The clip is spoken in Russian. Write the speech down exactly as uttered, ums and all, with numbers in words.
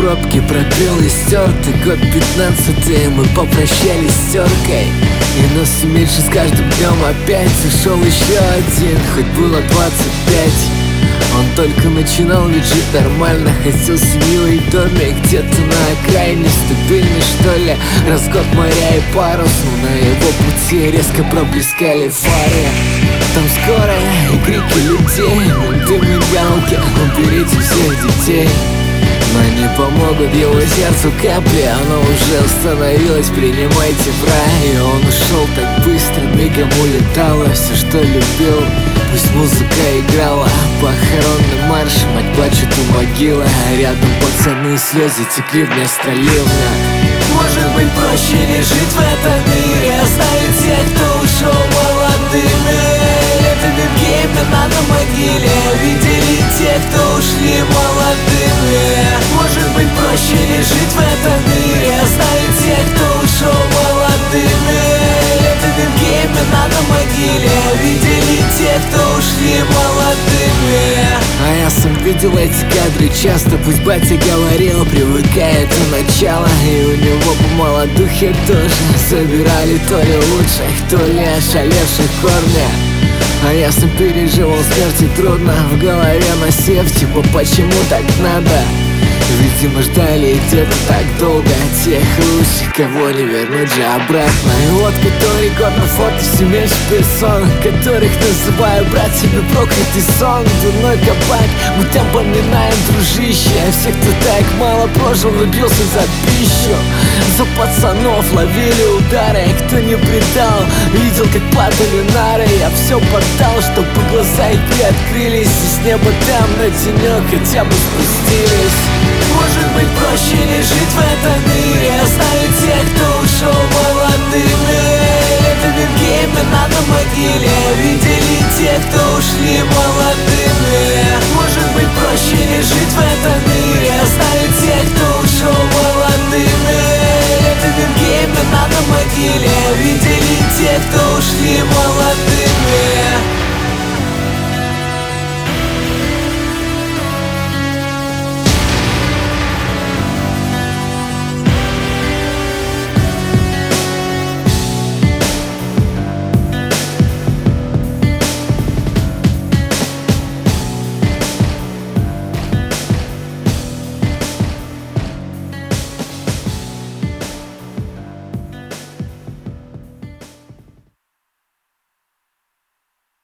пробки пропел и стертый год пятнадцатый. Мы попрощались с теркой, и нас все меньше с каждым днем. Опять зашел еще один, хоть было двадцать пять. Он только начинал ведь жить нормально, хотел семью и домик где-то на окраине, стабильный что ли, разгод моря и парус. Но на его пути резко проблескали фары. Там скорая и крики людей, дым и галки, уберите всех детей. Но не помогут его сердцу капли, оно уже остановилось, принимайте в рай. И он ушел так быстро, мигом улетало все, что любил. Пусть музыка играла, похоронный марш, мать плачет у могилы, а рядом пацаны слезы текли вместо ливня. Может быть, проще не жить в этом мире, оставить тех, кто ушел молодыми. Летами имена на могиле видели тех, кто ушли молодыми. Может быть, проще не жить в этом мире, оставить тех, кто ушел молодыми. Летами имена на могиле видели тех, кто ушли молодыми. А я сам видел эти кадры часто, пусть батя говорил, привыкает у начала. И у него по молодухе тоже собирали то ли лучших, то ли ошалевших корня. А я сам переживал смерти трудно, в голове насев, типа почему так надо. Видимо ждали где-то так долго тех русских, кого не вернуть же обратно. И вот который год на фото все меньше персон, которых называю братьями проклятый сон. Дурной кабак, мы там поминаем, дружище, а всех, кто так мало прожил, влюбился за пищу. За пацанов ловили удары, кто не предал, видел, как падали нары. Я все поддал, чтобы глаза их приоткрылись, и с неба там на денек хотя бы спустились. Может быть, проще не жить в этом мире, оставить тех, кто ушел молодыми. Летами имена на могиле видели тех, кто ушли молодыми. Может быть, проще не жить в этом мире, оставить тех, кто ушел молодыми. Летами имена на могиле видели тех, кто ушли молодыми.